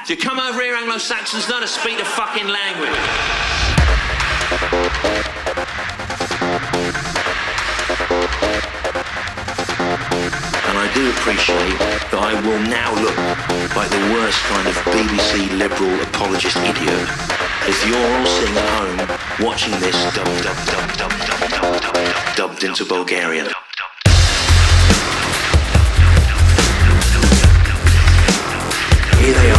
You come over here, Anglo-Saxons, know to speak the fucking language. And I do appreciate that I will now look like the worst kind of BBC liberal apologist idiot if you're all sitting at home watching this dubbed into Bulgarian. Here they are.